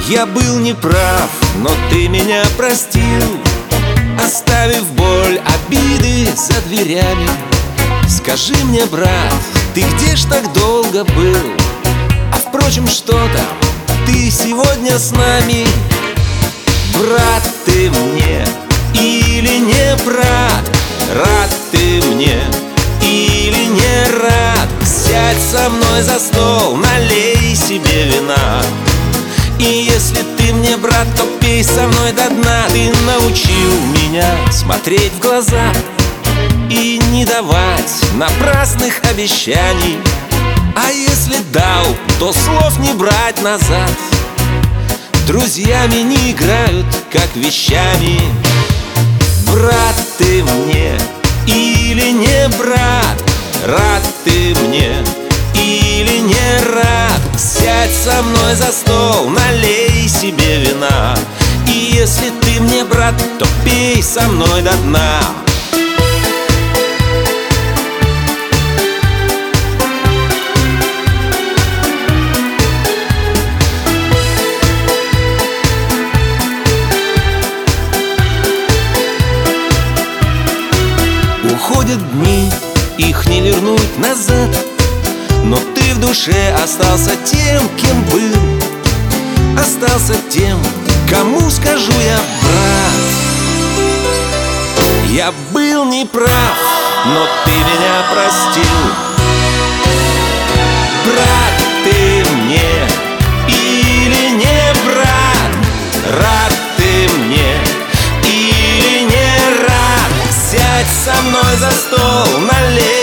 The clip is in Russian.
Я был неправ, но ты меня простил, оставив боль, обиды за дверями. Скажи мне, брат, ты где ж так долго был? А впрочем, что там, ты сегодня с нами. Брат ты мне или не брат? Рад ты мне или не рад? Сядь со мной за стол, налей себе вина. И если ты мне брат, то пей со мной до дна. Ты научил меня смотреть в глаза и не давать напрасных обещаний. А если дал, то слов не брать назад. Друзьями не играют, как вещами. Брат ты мне или не брат? Рад ты мне или не рад? Сядь со мной за стол, налей себе вина. И если ты мне брат, то пей со мной до дна. Уходят дни, их не вернуть назад, но ты в душе остался тем, кем был. Остался тем, кому скажу я брат. Я был неправ, но ты меня простил. Брат ты мне или не брат? Рад ты мне или не рад? Сядь со мной за стол, налей